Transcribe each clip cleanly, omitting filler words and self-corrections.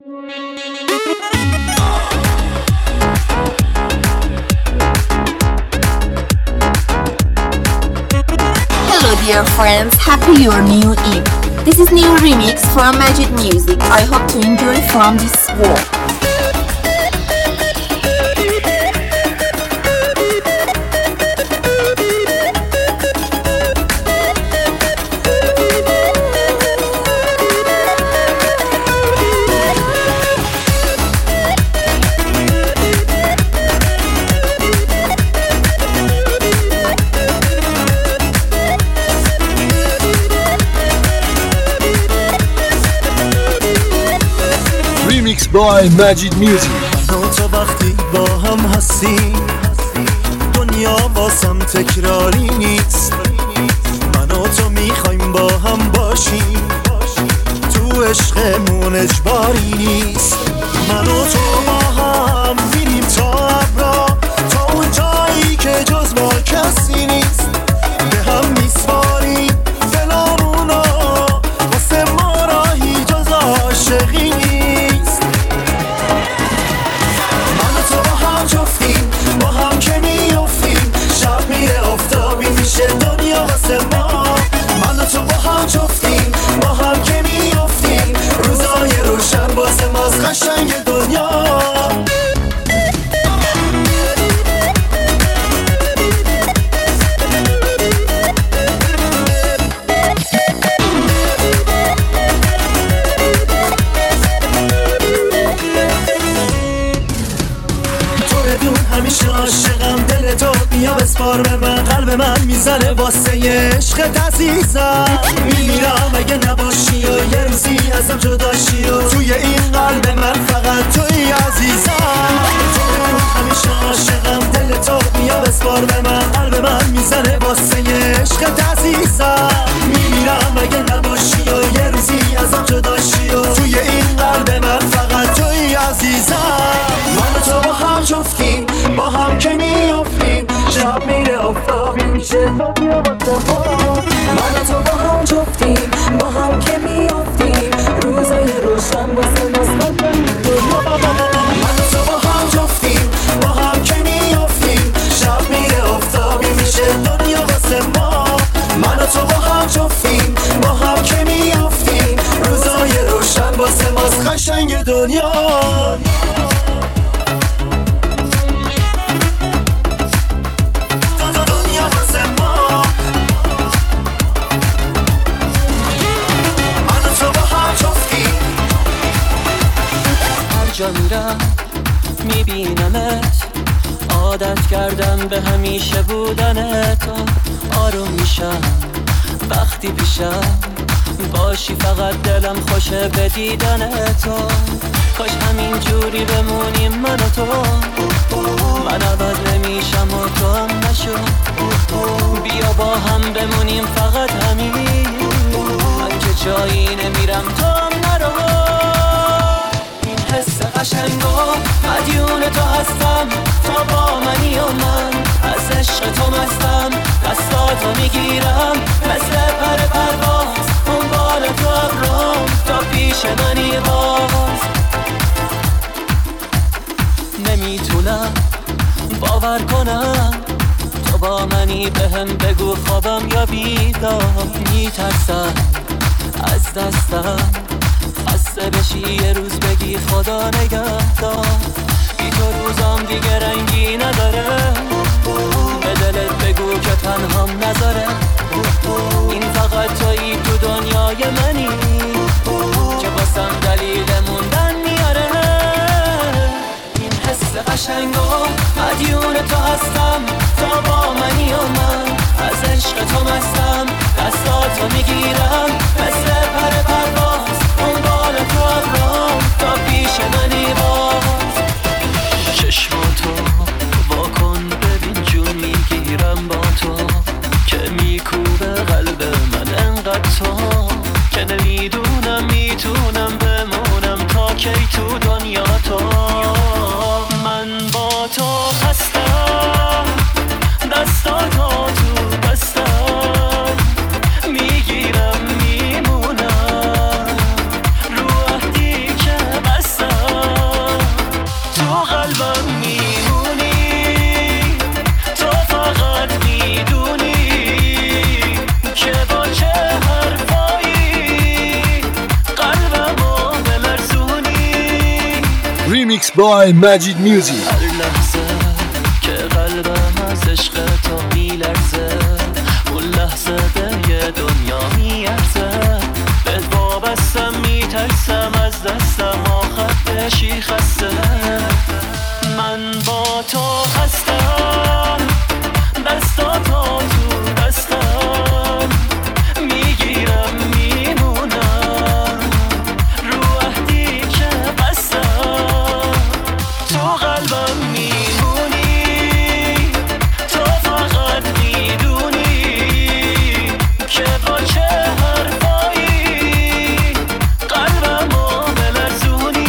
Hello dear friends, happy your new Eve. This is new remix from Majid Music. I hope to enjoy from this work. Remix by Majid Music. من و تو وقتی با هم هستیم دنیا واسم تکراری نیست. من و تو میخوایم با هم باشیم، تو عشقمون اجباری نیست. من و تو با هم میریم تا ابرا، تا اون جایی که جز ما کسی نیست. به هم میسپاریم دلامونو، واسه ما راهی جز عاشقی نیست. من و تو با هم جفتیم، با هم که میافتیم، شب میره آفتابی میشه دنیا واسه ما. من و تو با هم جفتیم، با هم که میافتیم، روزای روشن واسه ماست قشنگ دنیا. همیشه عاشقم، دل تو بیا بسپار به من، قلب من میزنه واسه عشقت عزیزم. میمیرم اگه نباشی و یه روزی ازم جداشی و توی این قلب من فقط توی عزیزم. همیشه عاشقم، دل تو بیا بسپار به من، قلب من میزنه واسه عشقت عزیزم. میمیرم اگه نباشی و یه روزی ازم جداشی و توی این قلب من فقط توی عزیزم. من و تو با هم جفتیم، با هم که میافتیم، شب میره آفتابی میشه دنیا واسه ما. من و تو با هم جفتیم، با هم که میافتیم، روزای روشن واسه ماست دنیا. من و تو با هم جفتیم، با هم که میافتیم، شب میره آفتابی میشه دنیا واسه ما. من و تو با هم جفتیم، با هم که میافتیم، روزای روشن واسه ماست قشنگ دنیا. جا میرم میبینمت، عادت کردم به همیشه بودن تو. آروم میشم وقتی پیشم باشی، فقط دلم خوشه به دیدن تو. کاش همین جوری بمونیم من و تو، من عوض نمیشم و تو هم نشو. بیا با هم بمونیم فقط همین، من که جایی نمیرم تو هم نرو. حس قشنگو مدیون تو هستم، تا با منی و من از عشق تو مستم. دستاتو میگیرم مثل پر پرواز، دنبال تو ابرام تا پیش منی باز. نمیتونم باور کنم تو با منی، بهم بگو خوابم یا بیدار. میترسم از دستم خسته بشی یه روز بگی خدا نگهدار. بی تو روزام دیگه رنگی نداره، به دلت بگو که تنهام نذاره. این فقط تویی تو دنیای منی، که واسم دلیل موندن میاره. این حس قشنگو مدیون تو هستم، تا با منی و من از عشق تو مستم. دستاتو میگیرم مثل پر پرواز، دنبال تو ابرام تا پیش منی باز. چشماتو واکن ببین جون میگیرم با تو، که میکوبه قلب من انقدر تو، که نمیدونم میتونم بمونم تا کی تو دنیا تو. من با تو هستم، دستاتو تو دستم میگیرم میمونم. Remix by Majid Music. هر لحظه که قلبم از عشق تو میلرزه، اون لحظه یه دنیا میارزه. به وابستم میترسم از دستم آخرشی خسته. من با تو هستم، دستاتو تو دستم میگیرم میمونم رو عهدی که بستم. تو قلبم میمونی، تو فقط میدونی که با چه حرفایی قلبمو بلرزونی.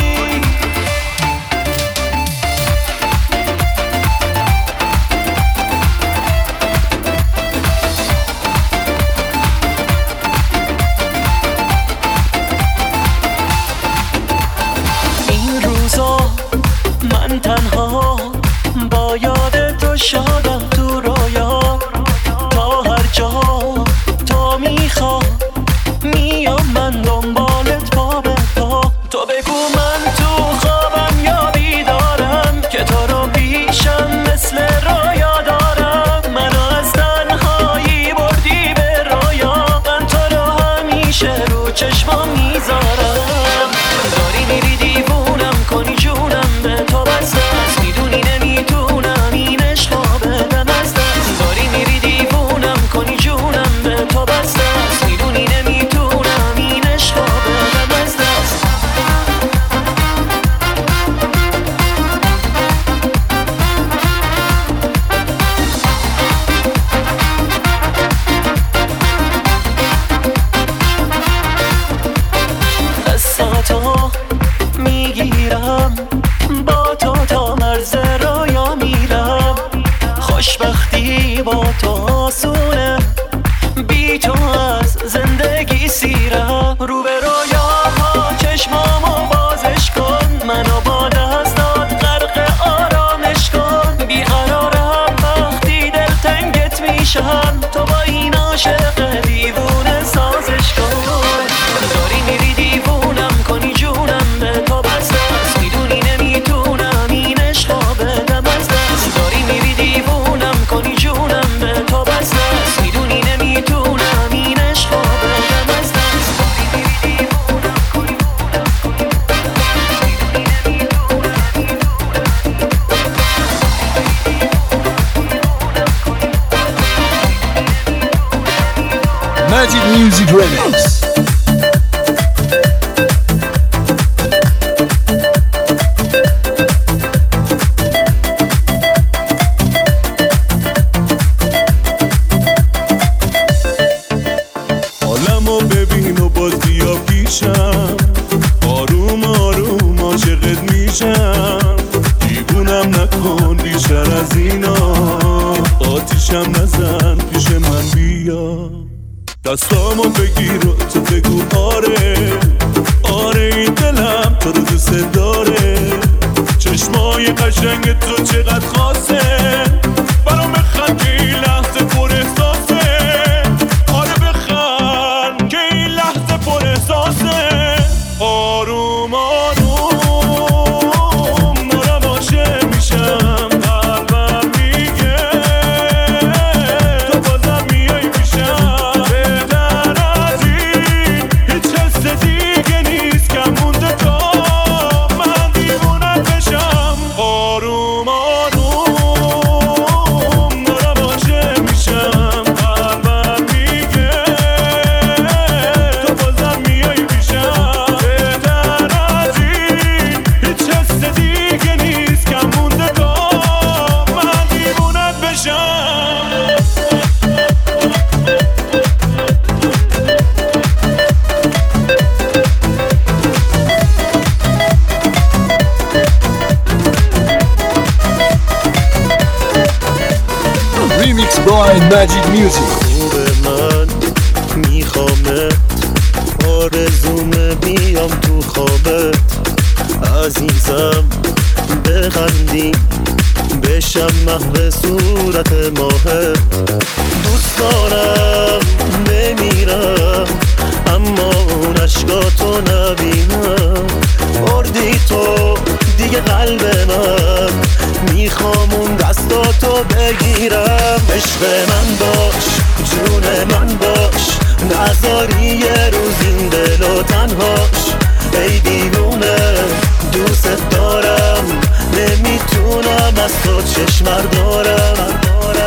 این روزا من تنها با یاد تو شادم تو رویا. تا هر جا تو میخوا میام من دنبالت پا به پا. تو بگو من تو خوابم یا بیدارم که تو رو پیشم مثل رویا دارم. منو از تنهایی بردی به رویا، من تو رو همیشه رو چشمام میذارم. داری میری دیوونم کنی جونم به تو بسته است، میدونی نمیتونم این عشقا بدم از دست. داری میری دیوونم کنی جونم به تو بسته است، میدونی نمیتونم این عشقا بدم از دست. دستاتو میگیرم با تو تا مرز رویا میرم. خوشبختی با تو آسونه، بی تو از زندگی سیرم. رو به رویاها چشمامو بازش کن، منو با دستات غرق آرامش کن. بیقرارم وقتی دلتنگت میشم، تو با این عاشق دیوونه سازش کن. داری میری دیوونم کنی جونم به تو بسته است، میدونی نمیتونم این عشقا بدم از دست. داری میری دیوونم کنی جونم به تو بسته است، میدونی نمیتونم این عشقا بدم از دست. داری میری دیوونم کنی Majid Music Remix. حالمو ببین و باز بیا پیشم، آروم آروم عاشقت میشم. دیوونم نکن بیشتر از اینا، آتیشم نزن پیش من بیا. دستامو بگیر و تو بگو آره آره، این دلم تو رو دوست داره. چشمای قشنگ تو چقدر خاصه، برام بخند که این لحظه پر احساسه. آره بخند که این لحظه پر احساسه. آروم آروم دارم عاشق میشم، قلبم میگه تو بازم میای پیشم. بهتر از این هیچ حس دیگه نیست که مونده تا من دیوونت بشم. آروم آروم دارم عاشق میشم، قلبم میگه تو بازم میای پیشم. بهتر از این هیچ حس دیگه نیست که مونده تا من دیوونت بشم. Remix by Majid Music. خوب من میخوامت، آرزومه بیام تو خوابت. عزیزم بخندی بشم محو صورت ماهت. دوست دارم بمیرم اما اون عشقاتو نبینم. بردی تو عشق من باش، جون من باش، نذاری یه روز این دل و تنهاش. ای دیوونه دوست دارم، نمیتونم از تو چشم دارم.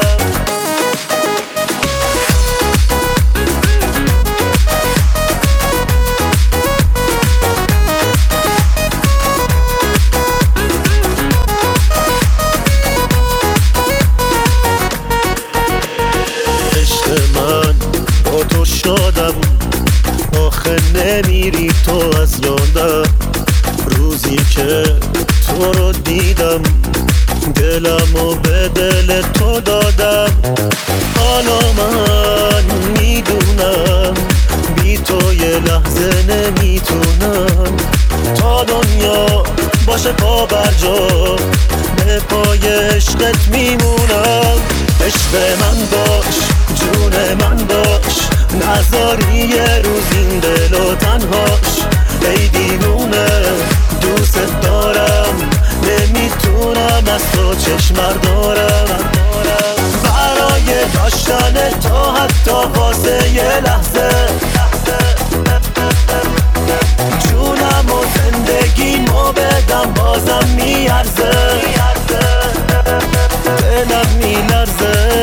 شادم آخه نمیری تو از یادم. روزی که تو رو دیدم دلمو به دل تو دادم. حالا من میدونم بی تو یه لحظه نمیتونم. تا دنیا باشه پا بر جا به پای عشقت میمونم. عشق من باش، جون من باش، نذاری یه روز این دل و تنهاش. ای دیوونه دوست دارم، نمیتونم از تو چشم دارم. برای داشتن تو حتی واسه یه لحظه جونم و زندگیمو بدم بازم میارزه. دلم میلرزه.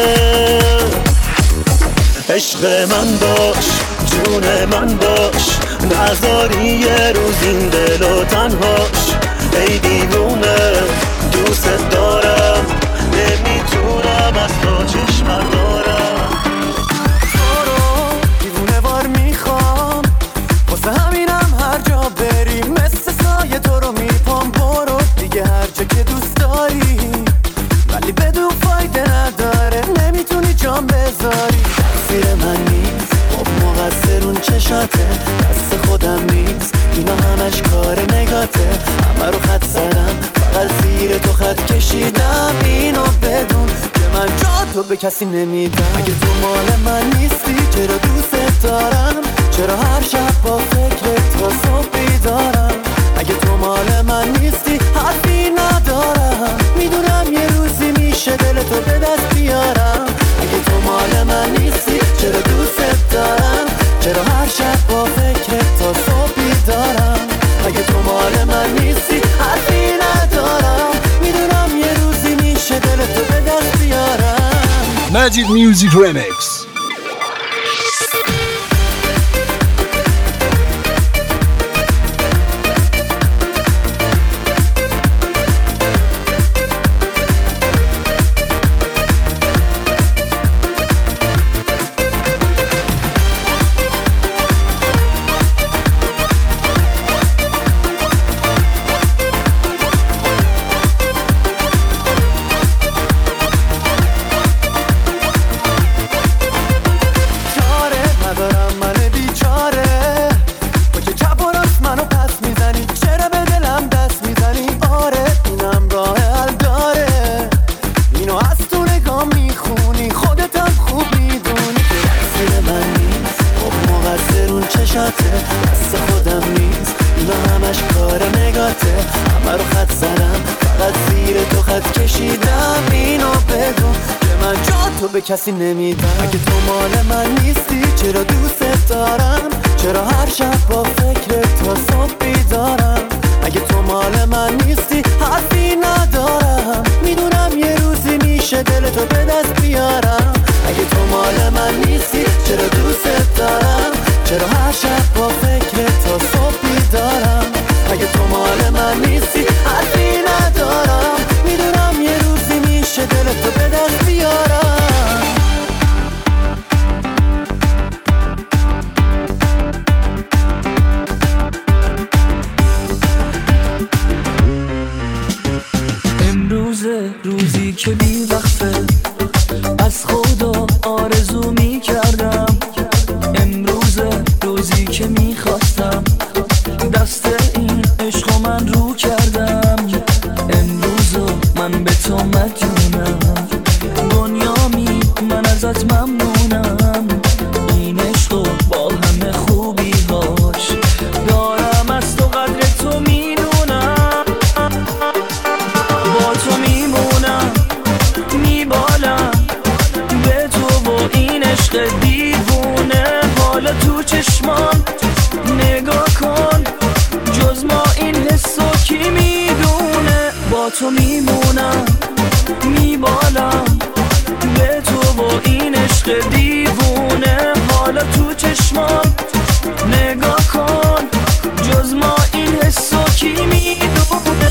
عشق من باش، جون من باش، نذاری یه روز این دل و تنهاش. ای دیوونه دوست دارم، نمیتونم از تو چشم دارم. تو رو دیوونه وار میخوام، واسه همینم هر جا بری مثل سایه تو رو میپام. برو دیگه هر جا که دوست داری، ولی بدون فایده نداره، نمیتونی جام بذاری. تقصیر من نیست، خب مقصر اون چشاته، دست خودم نیست، اینا همش کار نگاته. همه رو خط زدم، فقط زیر تو خط کشیدم. اینو بدون که من جا تو به کسی نمیدم. اگه تو مال من نیستی چرا دوست دارم؟ چرا هر شب با فکرت تا صبح بیدارم؟ اگه تو مال من نیستی حرفی ندارم. میدونم یه روزی میشه دل تو به دست بیارم. اگه تو مال من نیستی چرا دوست دارم؟ چرا هر شب با فکرت تا صبح بیدارم؟ اگه تو مال من نیستی حرفی ندارم. میدونم یه روزی میشه دل تو به دست بیارم. Magic Music Remix. دست خودم نیست، اینا همش کار نگاته. همه رو خط زدم، فقط زیر تو خط کشیدم. اینو بگو که من جا تو به کسی نمیدم. اگه تو مال من نیستی چرا دوست دارم؟ چرا هر شب با فکرت تا صبح بیدارم؟ اگه تو مال من نیستی حرفی ندارم. میدونم یه روزی میشه دل تو به دست بیارم. اگه تو مال من نیستی چرا دوست دارم؟ چرا هر شب با فکرت تا صبح بیدارم؟ اگه تو مال من نیستی حرفی ندارم. میدونم یه روزی میشه دل تو به دست بیارم. امروزه روزی که بی وقته، از خدا آرزو می کردم. امروزه روزی که می خواستم، دست این عشق من رو کردم. امروزو من به تو مدیونم، دنیامی من ازت ممنونم. این عشقو با همه خوبی هاش دارم، از تو قدر تو میدونم. با تو میمونم، میبالم تو میمونم میبالم به تو با این عشق دیوونه. حالا تو چشمات نگاه کن جز ما این حسو کی میدونه.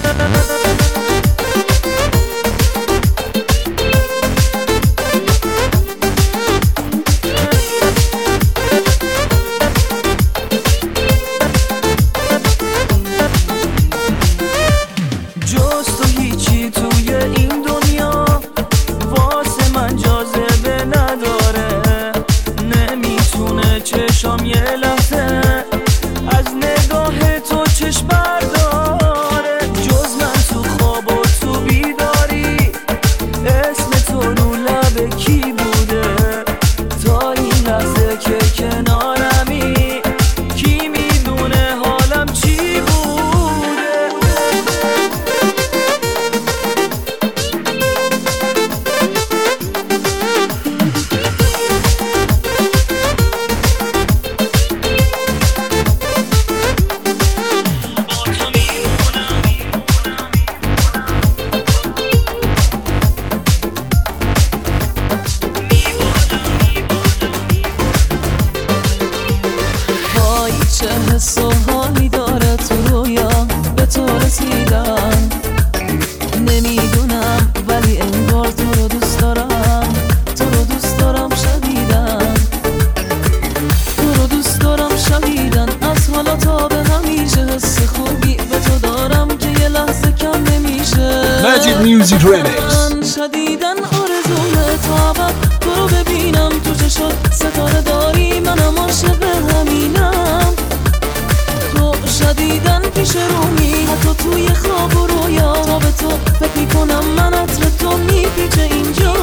Magic Music Remix. شدیدن آرزومه تا تو رو ببینم تو چشات ستاره داری منم عاشق همینم. تو شدیدن پیش رومی حتی توی خواب و رویا تا به تو فکر میکنم من عطر تو میپیچه اینجا.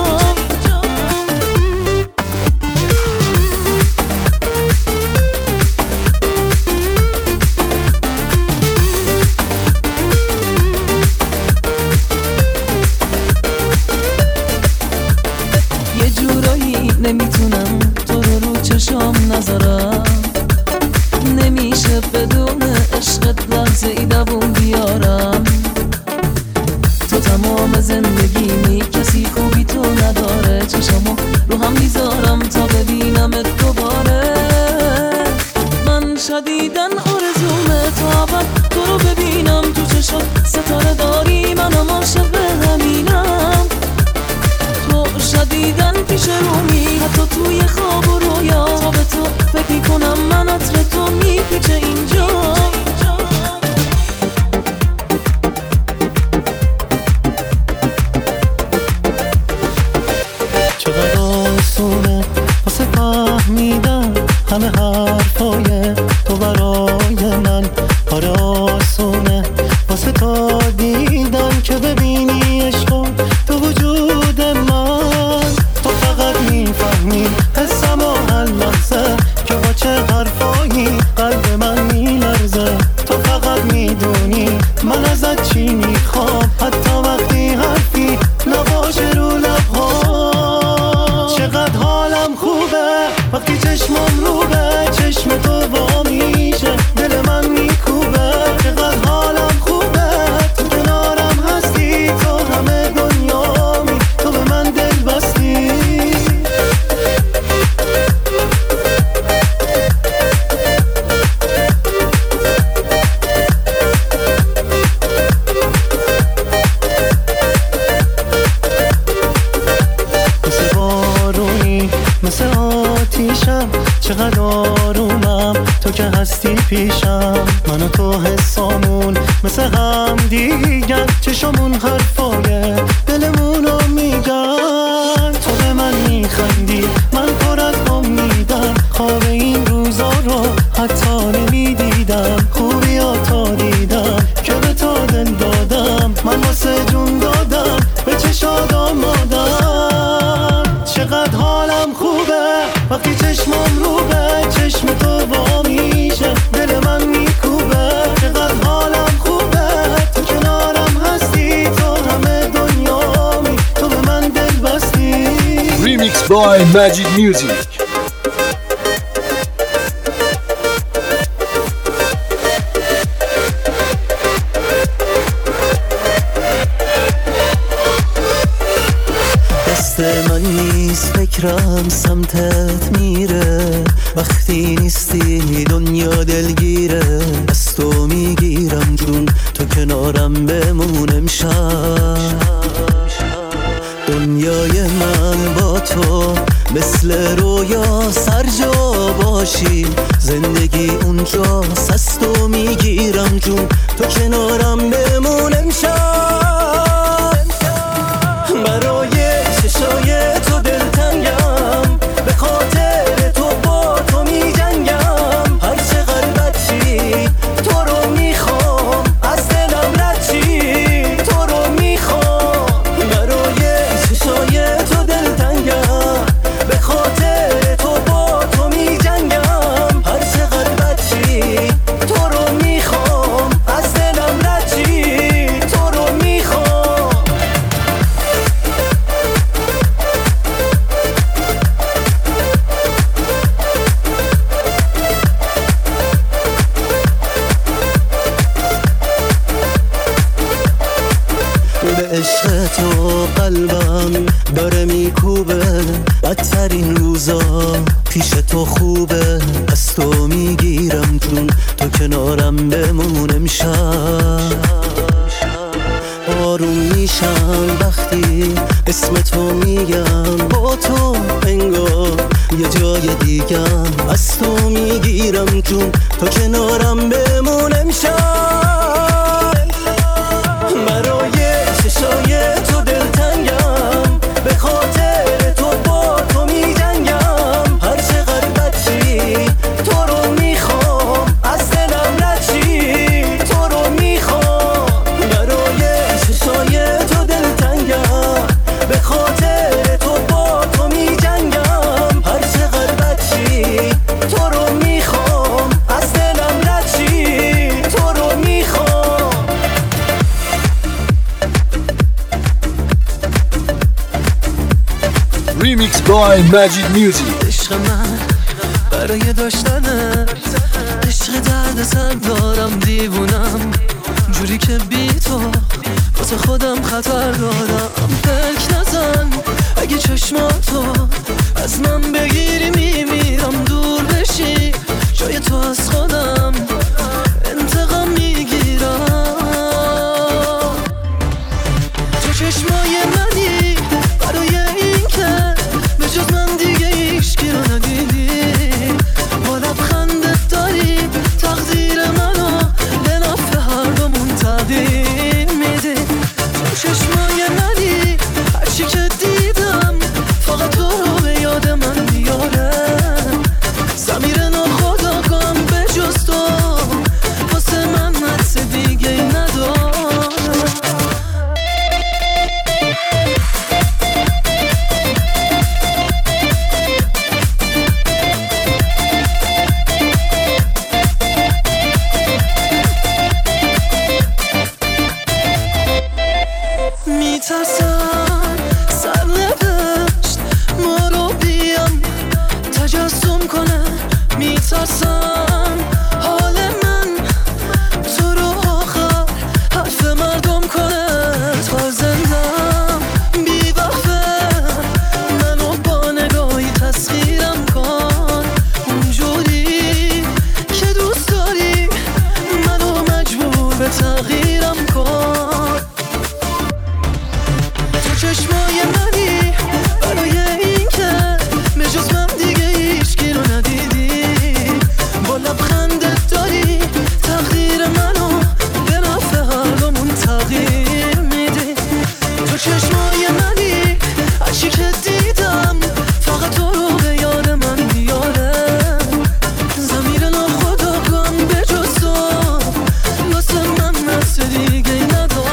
نمیتونم تو رو چشام نذارم، نمیشه بدون عشقت لحظه ای دووم بیارم. تو تمام زندگیمی کسی خوبی تو نداره، چشامو رو هم میذارم تا ببینمت دوباره. من شدیدن آرزومه تا ابد تو رو ببینم تو چشات ستاره داری منم عاشق همینم. تو شدیدن پیش رومی حتی توی خواب و رویا تا به تو فکر کنم من عطر تو میپیچه اینجا. چقدر آسونه واسه فهمیدن همه حرفای تو برای من. آره آسونه واسه تا دیدن که ببینی عشقو تو وجود من. تو فقط میفهمی حسم و هر لحظه که با چه حرفایی قلب من میلرزه. تو فقط میدونی من ازت چی میخوام حتی وقتی حرفی نباشه رو لبها. چقدر حالم خوبه وقتی چشمم رو به چشم تو وا میشه دل من میکوبه. چقدر حالم خوبه تو کنارم هستی تو همه دنیامی تو به من دل بستی. مثل بارونی مثل آتیشم چقدر آرومم تو که هستی پیشم. من و تو حسامون مثل هم دیگر چشمون حرفای دلمونو میگن. تو به من میخندی من پر از امیدم خواب این روزا رو حتی نمیدیدم. خوبیاتو دیدم که به تو دل دادم من واسه جون دادم به چشات آمادم. چقدر حالم خوبه وقتی چشمم رو به چشم تو وا میشه دل من میکوبه. چقدر حالم خوبه تو کنارم هستی تو همه دنیامی تو به من دل بستی. Remix by Magic Music. فکرم سمتت میره، وقتی نیستی دنیا دلگیره. از تو میگیرم جون تو کنارم بمون امشب. دنیای من با تو مثل رویا سرجا باشی، زندگی اونجاست از تو میگیرم جون تو کنارم بمون امشب. برای چشای تو دلتنگم، به خاطر تو با تو میجنگم. هر چقدر بدچی تو رو میخوام، از دلم ردچی تو رو میخوام. برای چشای تو دلتنگم، به خاطر تو با تو میجنگم. هر چقدر بدچی تو رو میخوام، از دلم ردچی تو رو میخوام. به عشق تو قلبم داره میکوبه، بدترین روزا پیش تو خوبه. از تو میگیرم جون تو کنارم بمون امشب. آروم میشم وقتی اسم تو میگم، با تو انگار یه جای دیگم. از تو میگیرم جون تو کنارم بمون امشب. برای چشای تو دلتنگم، به خاطر تو با تو میجنگم. هر چقدر بدچی تو رو میخوام، از دلم ردچی تو رو میخوام. برای چشای تو دلتنگم، به خاطر تو با تو میجنگم. هر چقدر بدچی تو رو میخوام، از دلم ردچی تو رو میخوام. Remix by Majid Music. عشق من برای داشتنت، عشق درد سر دارم دیوونم. جوری که بی تو واسه خودم خطر دارم. فکر نزن اگه چشماتو از من بگیری میمیرم. دور بشی جای تو از خودم انتقام میگیرم. تو چشمای منی برای این که به جز من دیگه هیچکی رو ندیدی. با لبخندت داری تقدیر منو به نفع هر دومون تغییر میدی. تو چشمای منی هرچی که دیدم فقط تو رو به یاد من میاره. ضمیر ناخودآگاهم به جز تو واسه من حدس دیگه نداره. میترسم سرنوشت ما رو بیام تجسم کنه. میترسم حال من تو رو آخر حرف مردم کنه. تا زندم بی وقفه منو با نگاهی تسخیرم کن. اونجوری که دوست داری منو مجبور به تغییرم کن. چشمای منی برای این که به جز من دیگه هیچکی رو ندیدی. با لبخندت داری تقدیر منو به نفع هر دومون تغییر میدی. تو چشمای منی هرچی که دیدم فقط تو رو به یاد من میاره. ضمیر ناخودآگاهم به جز تو واسه من حس دیگه نداره.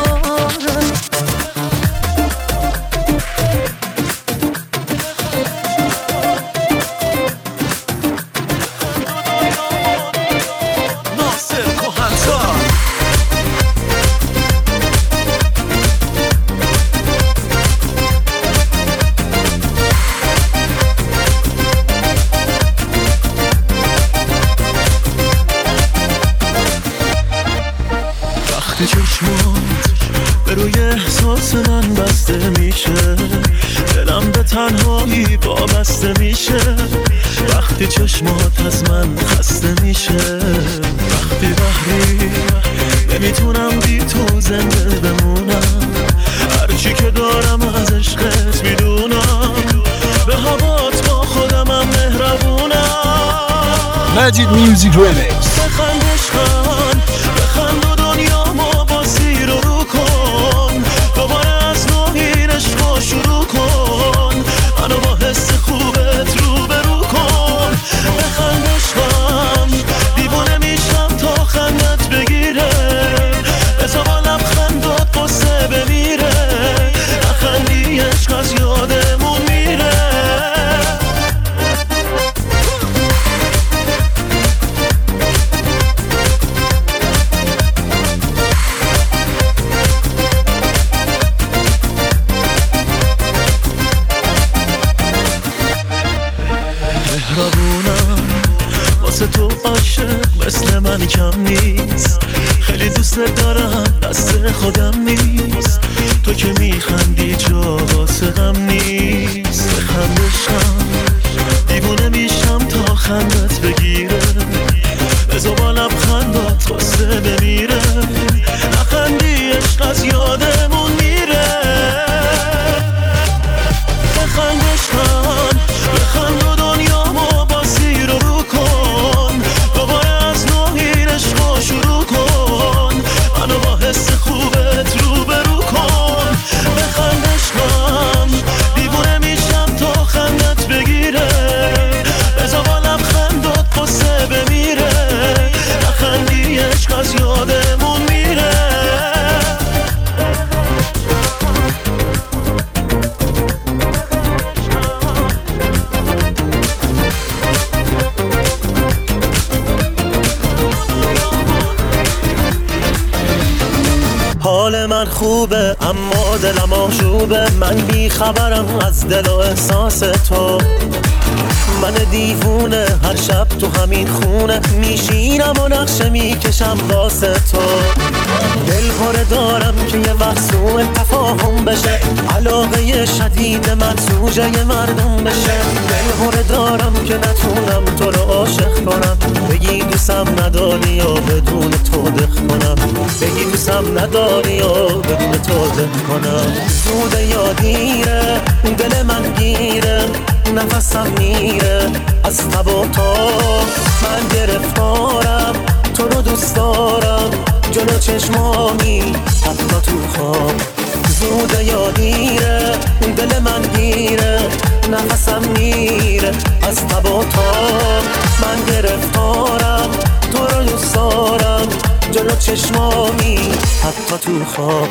وقتی چشمات به روی احساس من بسته میشه، دلم به تنهایی وابسته میشه، وقتی چشمات از من خسته میشه، وقتی بحری نمیتونم بی تو زنده بمونم، هرچی که دارم از عشقت میدونم، به هوات با خودمم مهربونم. Magic Music Remix. بخند عشقم، بخند و دنیامو با زیر و رو کن، دوباره از نو این عشقو شروع کن، منو با حس خوبت رو به رو کن. بخند عشقم، دیوونه میشم تا خندت بگیره، بزا با لبخندات قصه بمیره، نخندی عشق از یادمون میره. مهربونم واسه تو عاشق مثل من کم نیست، خیلی دوست دارم دست خودم نیست، تو که میخندی جا واسه غم نیست. بخند عشقم، دیوونه میشم تا خندت بگیره، بزا با لبخندات قصه بمیره، نخندی عشق از یادمون میره. بخند عشقم، بخند و دنیامو با زیر و رو کن، دوباره از نو این عشقو شروع کن، منو با حس خوبت رو به رو کن. بخند عشقم، دیوونه میشم تا خندت بگیره، بزا با لبخندات قصه بمیره، نخندی عشق از یادمون میره. حال من خوبه اما دلم آشوبه، من بی خبرم از دل و احساس تو، من دیوونه هر شب تو همین خونه میشینم و نقشه میکشم واسه تو. دل پره دارم که یه وقت سوء تفاهم بشه، علاقه شدید من زوجه مردم بشه، دل پره دارم که نتونم تو رو عاشق کنم، بگی دوستم نداری یا بدون تو دخ کنم، بگی دوستم نداری یا بدون تو دخ کنم. زوده یا دیره دل من گیره، نفسم میره از تب و تاب، من گرفتارم تو رو دوست دارم، جلو چشمامی حتی تو خواب. زوده یا دیره دل من گیره، نفسم میره از تب و تاب، من گرفتارم تو رو دوست دارم، جلو چشمامی حتی تو خواب.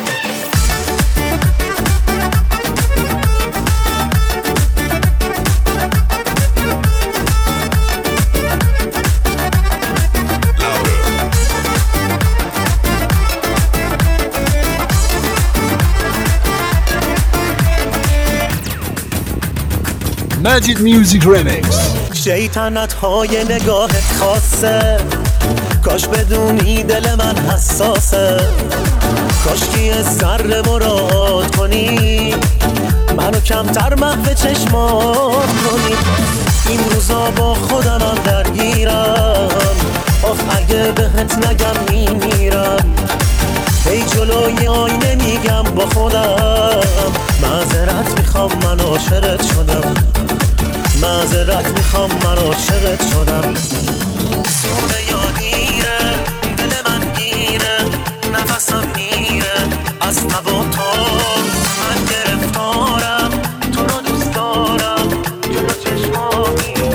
Magic Music Remix. شیطنت های نگاهت خاصه، کاش بدونی دل من حساسه، کاش که یه ذره مراد کنی، منو کمتر محو چشمات کنی. این روزا با خودمم درگیرم، آخ اگه بهت نگم میمیرم، ای جلوی آینه میگم با خودم، معذرت میخوام من عاشقت شدم، معذرت میخوام من عاشقت شدم. سوده یا دیره دل من گیره، نفسم میره از تب و تاب، من گرفتارم تو رو دوست دارم، جلو چشمامی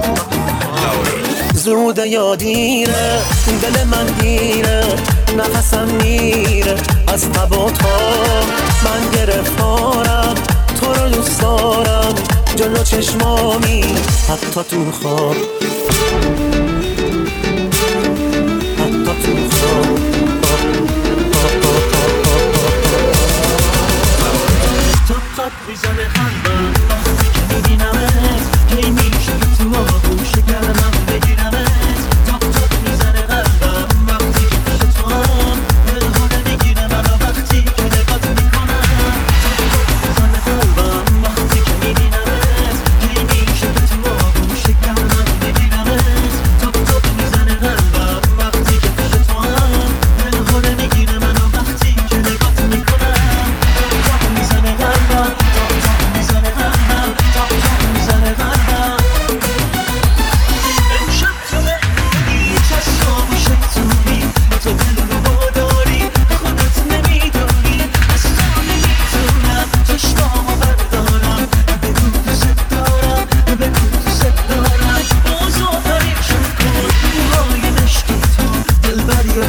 زوده یا دیره دل من گیره، نفسم میره از تب و تاب، من گرفتارم تو رو دوست دارم، جلو چشمامی حتی تو خواب، حتی تو خواب. تو میزنه خندم وقتی که میبینمت، هی میشه تو آغوش گرمم بگیرمت، تو میزنه قلبم وقتی که پیش تو هم، دلهانه میگیره منو وقتی که نگات میکنم، تو میزنه قلبم وقتی که میبینمت.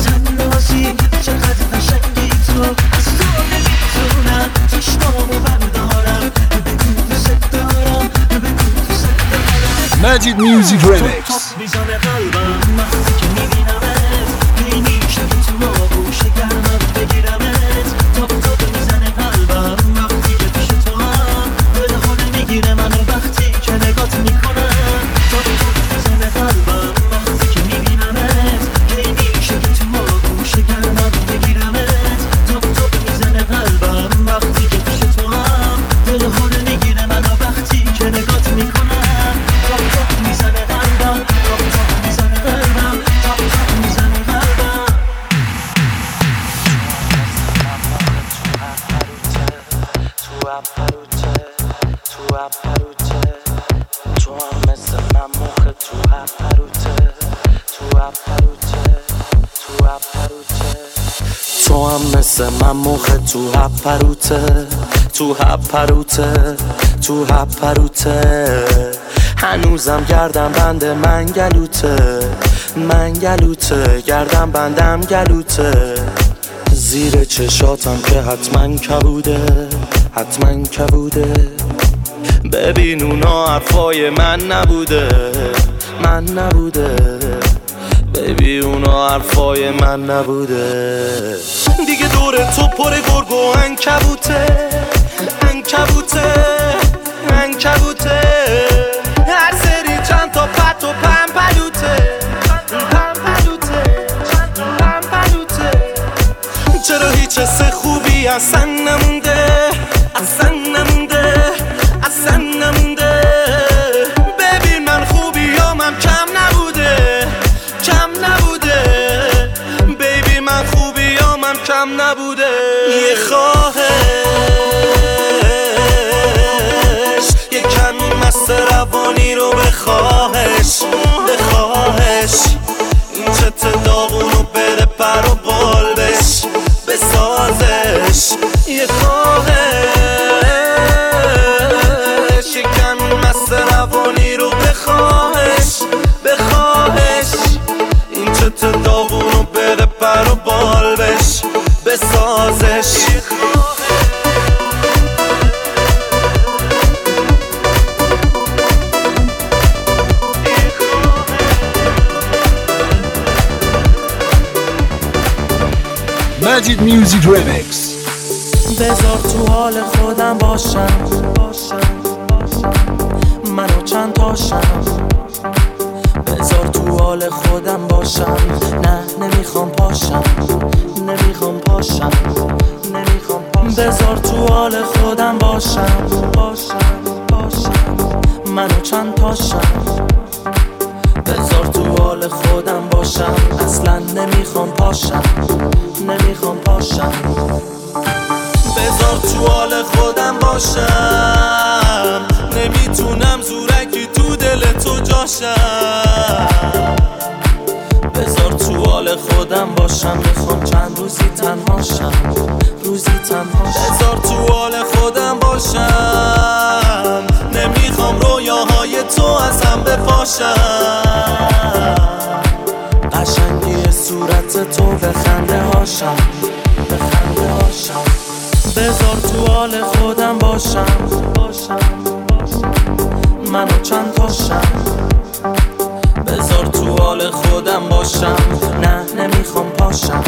تنهایی چقدر قشنگی تو از تو نمیتونم چشمامو بردارم بگو دوست دارم بگو دوست دارم Magic Music Remix. میزانه قلبم وقتی که میبینمت هی میشه که تو آغوش گرمت بگیرمت تاپ میزنه قلبم وقتی که پیش تو هم دل حال میگیره منو وقتی که نگات میکنم تاپ میزنه قلبم وقتی که میبینمت هی میشه که تو آغوش گرمت بگیرمت تاپ میزنه قلبم وقتی که پیش تو هم دل حال میگیره منو وقتی که نگات میکنم تاپ میزنه قلبم تاپ میزنه قلبم تاپ میزنه قلبم تو اپروته تو هم مثل من موقع تو اپروته تو اپروته تو هم مثل من موقع تو اپروته تو اپروته تو اپروته هنوزم گردم بند من گلوته گردم بندم گلوته زیر چشاتم که حتما کبوده ببین اونا حرفای من نبوده ببین اونا حرفای من نبوده دیگه دور تو پر گرگ و عنکبوته هر سری چند تا پت و پمپلوته چرا هیچ حس خوبی اصلا نمونده ببین من خوبیامم کم نبوده بیبی من خوبیامم کم نبوده یه خواهش یه کمی مست روانی رو بخواهش این چت داغونو بره پر و بال بش بسازش یه خواهش یه کمی مست روانی رو بخواهش این چت داغونو بره پر و بال بش بسازش Magic Music Remix. بذار تو حال خودم باشم منو چند تاشم بذار تو حال خودم باشم نه نمیخوام پاشم بذار تو حال خودم باشم منو چند تاشم بذار تو حال خودم باشم اصلا نمیخوام پاشم بذار تو حال خودم باشم نمیتونم زورکی تو دل تو جاشم بذار تو حال خودم باشم میخوام چند روزی تنهاشم بذار تو حال خودم باشم نمیخوام رویاهای تو ازم بپاشم قشنگی صورت تو به خنده هاشم بذار تو حال خودم باشم منو چند تاشم بذار تو حال خودم باشم نه نمیخوام پاشم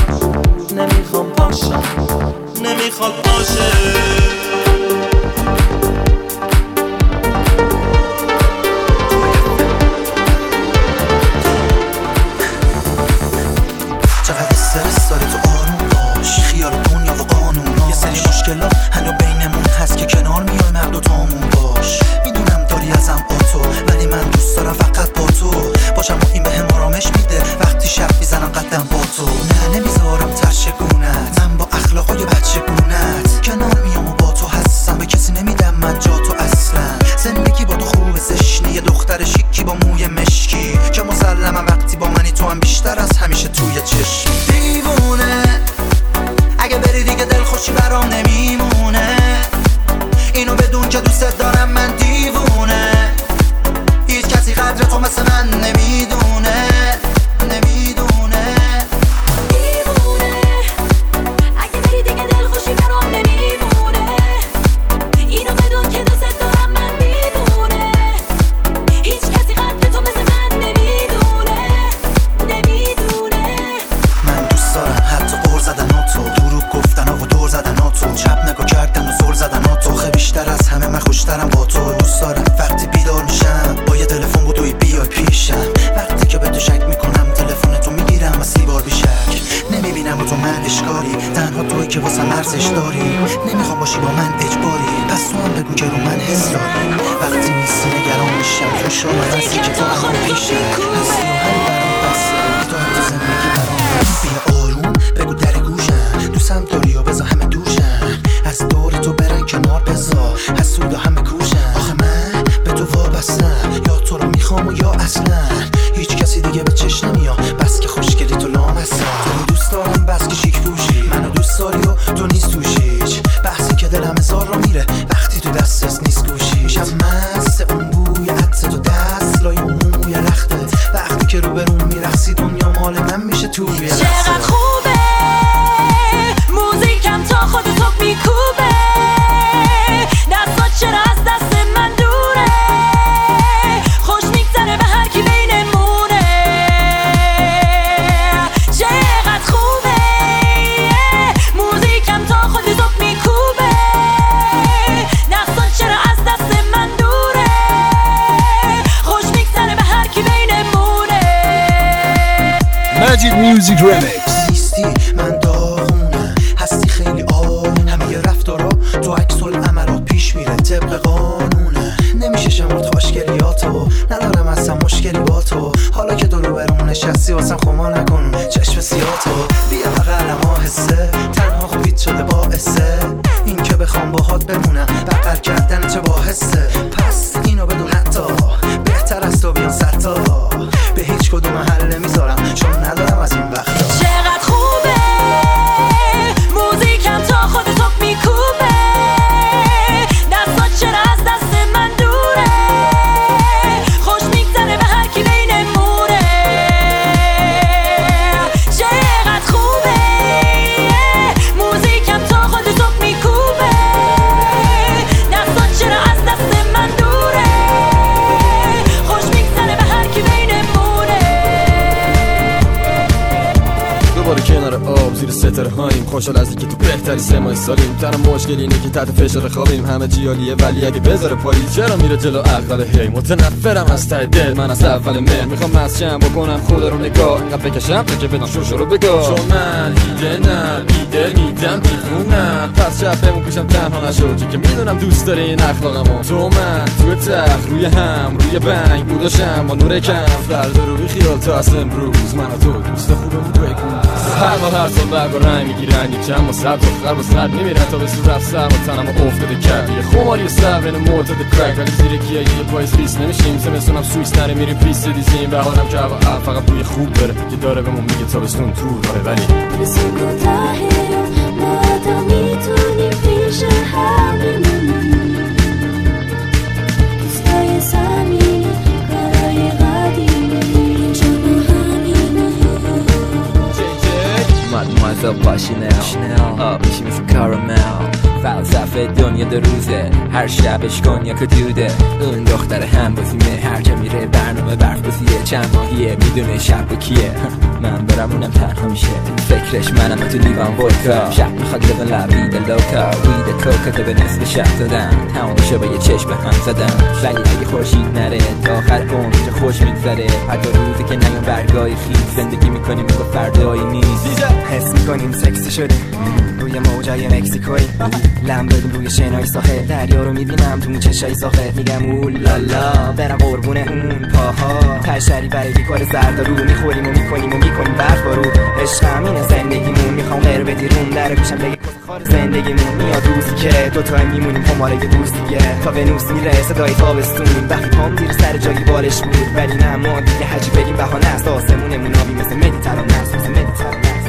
چقدر استرس داره تو آروم باش خیال دنیا و قانوناش یه سری مشکلات هنو بینمون هست که کنار میای مرد و تامون باش میدونم داری ازم آتو ولی من دوست دارم فقط با تو باشم و این بهم آرامش میده وقتی شب میزنم قدم با تو نه نمیذارم ترشگونت من با اخلاقای بچگونت کنار میام و با تو هستم به کسی نمیدم من جا تو اصلا زندگی با تو خوبه زشنی یه دختر شیکی با موی مشکی که مسلمم وقتی با منی تو هم بیشتر از همیشه توی چشم دیوونه اگه بری دیگه دل خوشی برام نمیمونه اینو بدون که دوست دارم من دیوونه هیچ کسی قدر تو مثل من نمیدونه با من اشکالی، تنها توی که واسم ارزش داری. نمیخوام باشی با من اجباری، پس تو هم بگو که رو من حس داری. وقتی نیستی نگران میشم، تو شما هستی که تو هم پیشم هستی و همین برام بسته، تو هم تو زندگی برام. بیا آروم بگو در گوشم، دوستم داری و بذار همه دوشم، از دور تو برن کنار بذار، حسود و همه کوشم. آخه من به تو وابستم، یا تو رو میخوام و یا اصلا هیچ کسی دیگه به چشم نمیاد، بس که خوشگلی تو لامستم. تو رو دوست دارم بس که شیک پوشی، منو دوست داری و تو نیست توش هیچ بحثی که دلم هزار رو میره وقتی تو دستت نیست گوشی. میشم مست اون بوی عطر تو دست لای اون موی رختت، وقتی که رو به روم میرقصی دنیا مال من میشه تو یه لحظه. چقدر خوبه موزیکم تا خودتو میکوبه، دستات چرا از دست من دوره، خوش میگذره به هر کی بینمونه. چقدر خوبه موزیکم تا خودتو میکوبه، دستات چرا از دست من دوره، خوش میگذره به هر کی بینمونه. Magic Music Remix. من داغونم هستی خیلی آروم، همه رفتارا تو عکس العملات پیش میره طبق قانونه. نمیشه شمرد خوشگلیاتو، ندارم اصلا مشکلی با تو، حالا که دورو برمون نشستی واسم خما نکن چشم سیاتو. بیا بغلم آهسته، تنها خوبیت شده باعثه این که بخوام باهات بمونم، بغل کردن چه باحثه. پس اینو بدون حتی بهتر از تو بیان ستا، به هیچ کدوم حل نمیذارم چون ندارم از این وقتا. چقدر خوبه موزیکم تا خودتو میکوبه، دستات چرا از دست من دوره، خوش میگذره به هر کی بینمونه. چقدر خوبه موزیکم تا خودتو میکوبه، دستات چرا از دست من دوره، خوش میگذره به هر کی بینمونه. دوباره کنار آب زیر ستاره هاییم، خوشحال از اینکه تو بهتری 3 ماه سالیم. تنها مشکل اینه که تحت فشار خوابیم، همه جیالیه ولی اگه بذاره پاییز چرا میره جلو عقل. هی متنفرم از ته دل، من از اول مهر میخوام مسجم بکنم خدا رو نگاه، اینقدر بکشم تا که بدن شروع رو بگاه. چون من هیده نه بیده میدم دیوونم، پس شب بمون پیشم تنها نشو، چون که میدونم دوست داری این اخلاقمو. تو من تو تخت روی هم روی بنگ بوداشم با نور کم، فردا رو بی خیال تا از امروز من و تو دوست خوبمون بگو. هر ماه هر سال برگ و رنگ میگیرن، یک چند با سبت و خر با سرد میمیرن تا به صورت سر و تنم افتاده کرد یه خماری سر این معتاد کرک، ولی زیر کیه یه پایز ریس نمیشیم. زمستونم سویس نره میریم پیست دیزیم، بهارم که هوا فقط بوی خوب داره که داره بهمون میگه تابستون تو داره. ولی Mademoiselle با شنل میشی مثل کارامل، فلسفه دنیا 2 روزه، هر شبش کنیاک و دوده. اون دختر هم بازیمه، هر جا میره برنامه برف بازیه، چند ماهیه میدونه شب با کیه. من برم اونم تنها میشه، فکرش منم تو لیوان ودکا، شب میخواد لبن لبیده لوکا، ویده کوکا تو به نصف شب دادن، تمام میشه با یه چشم هم زدن. ولی اگه خورشید نره تا آخر عمر چه خوش میگذره، حتی روزی که نیام برگای خیز زندگی میکنیم با فردایی نیست. حس میکنیم سکسی شدیم روی موجای مکزیکویی، لم بدیم روی شنای ساحل، دریا رو میبینم تو چشای ساخت، میگم اولالا برم قربونه اون پاها، تشری برای کار زرد رو میخوریم و میکنیم برف بارو. عشق همینه زندگیمون، میخوام غیر بدی روم در گوشم بگی کار زندگیمون. میاد روزی که دوتایی میمونیم خماره دوستیه، تا ونوس میره صدای تابستون، وقتی پام زیر سر جایی بالش بود. ولی نه ما دیگه حجی بگیم بهانه است، آسمونمون آبی مثل مدیترانه است، مثل مدیترانه است.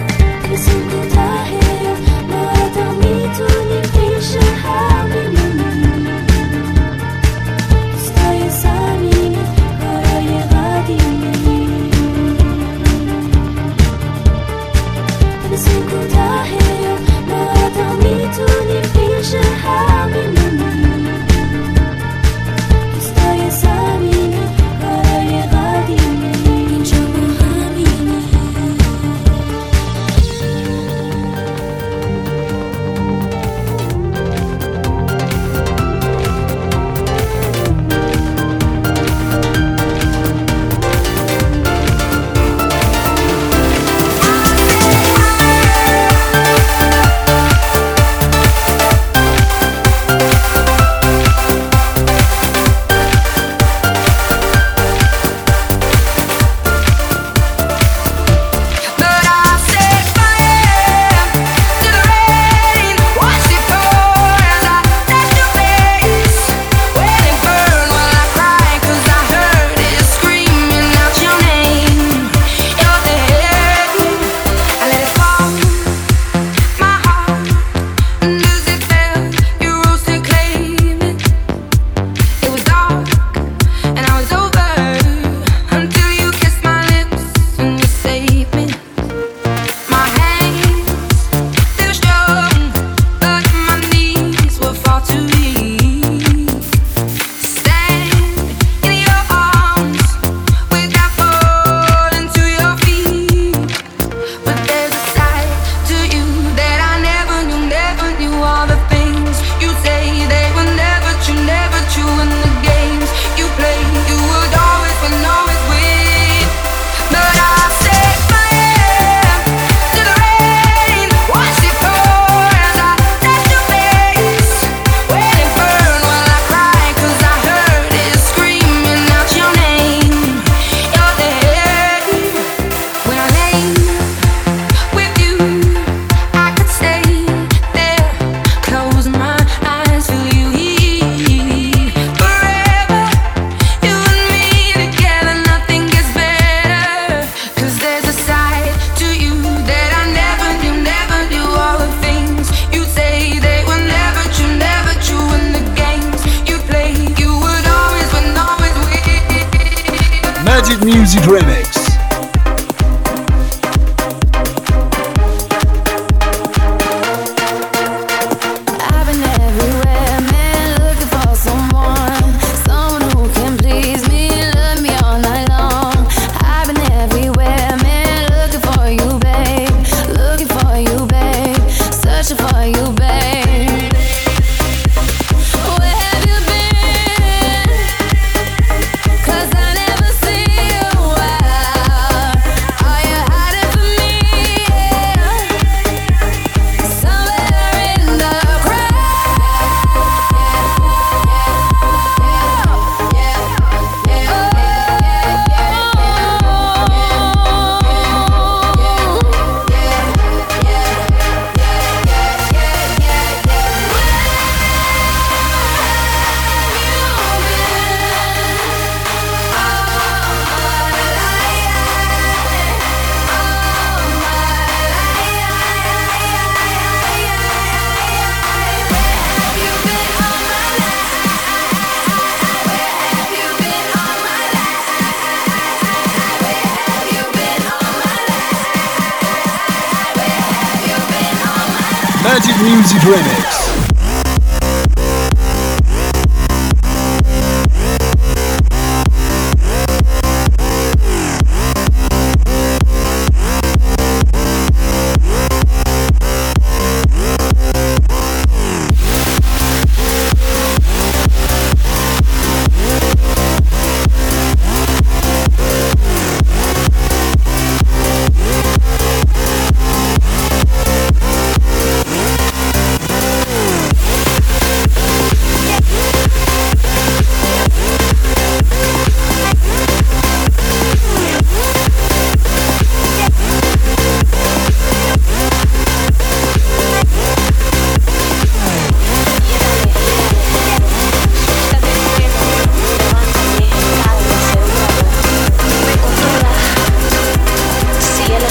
Magic Music Remix. Magic Music Remix.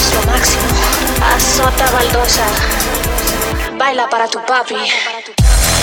Baldosa, baila para tu papi.